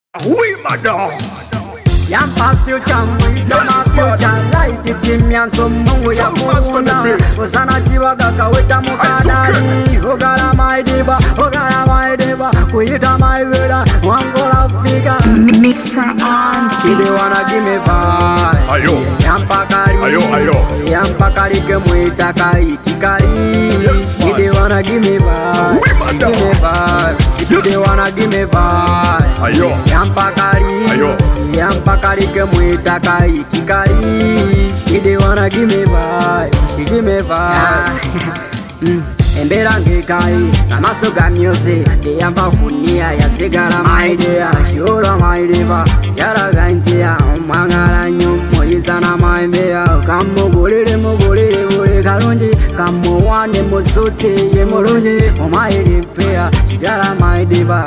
Oui, madame. Yampa future mwi Yama future light Chimyan somungu ya muna Osana chiwa kaka weta mukadani Ogara maidiba, ogara maidiba Kuita maivida, wangola fika She dey wanna give me vibe Ayo. Yampa kari Ayo. Yampa kari ke mwita kaiti kari She dey wanna give me vibe Oui, madame. Give me vibe She dey wanna give me vibe Ayo. Yampa kari Ayo. Yampa kari ke mwita kaiti kari She dey wanna give me vibe She give me vibe Embera ngekai Namaso ga music Yampa kunia ya sigara maidea Shura maideva Yara gaintia Umangara nyumo Yisana maimea Kamo gulire bule karunji Kamo wane musutsi ye murunji Umairi pia Shigara maideva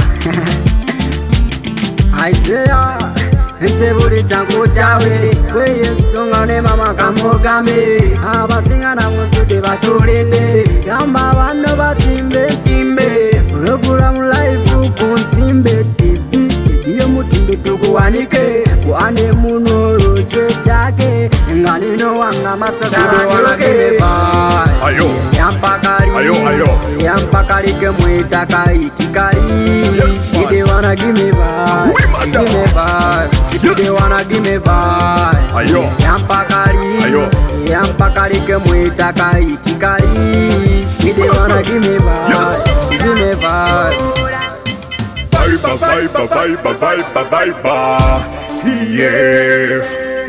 I say Nse buri changu chawe Weye songa ne mama kamogame Abasinga na musude batulinde Yamba bano batimbe Urokura mulaifu kuntimbe TV Iyo mutimbe tukuwanike Kuane munoro zwe chake Nganino wanga masogara nyoke Ayo. Yampa kari Ayo. Yampa kari ke mwita kaiti kari She dey wanna give me vibe Oui, madame. Give me vibe She dey wanna give me vibe Ayo. Yampa kari Ayo. Yampa kari ke mwita kaiti kari She dey wanna give me vibe Yes. She give me vibe Vibe. Yeah.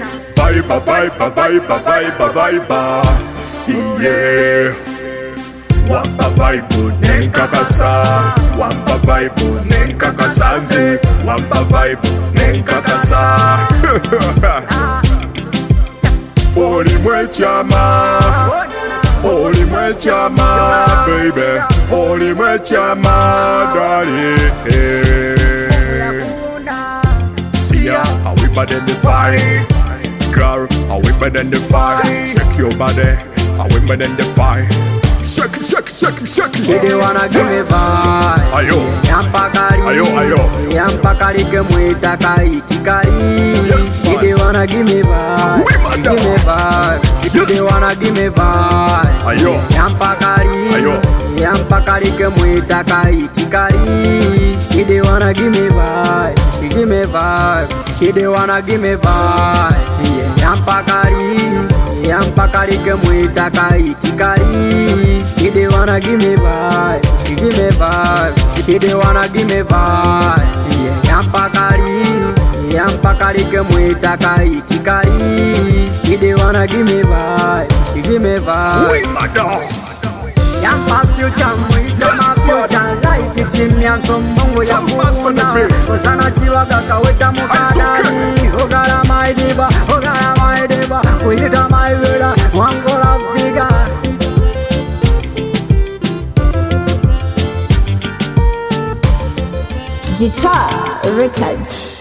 Vibe. Yeah. Wampa vibe nenkakasa. Wampa vibe nenkakasanzi. Wampa vibe nenkakasa. Olimwe chama, baby. Olimwe chama, daddy. See ya, how we better than the fire. Girl, how we better than the fire. Shake your body, how we better than the fire. Shake it. She dey wanna give me vibe Ayo. Yampa kari Ayo. Yampa kari ke mwita kaiti kari Yes, She man. dey wanna give me vibe Oui, madame. Give me vibe She dey wanna give me vibe Ayo. Yampa kari Ayo. Yampa kari ke mwita kaiti kari She dey wanna give me vibe She give me vibe She dey wanna give me vibe Yampa kari Yampa kari ke mwita kaiti kari She dey wanna give me vibe She give me vibe She dey wanna give me vibe Yampa kari ke mwita kaiti kari She dey wanna give me vibe She give me vibe Oui, madame. Yampa future mwi Yama future light Chimyan somungu ya muna Osana chiwa kaka weta mukadani Ogara maidiba Kuita maivida wangola figa Guitar Records.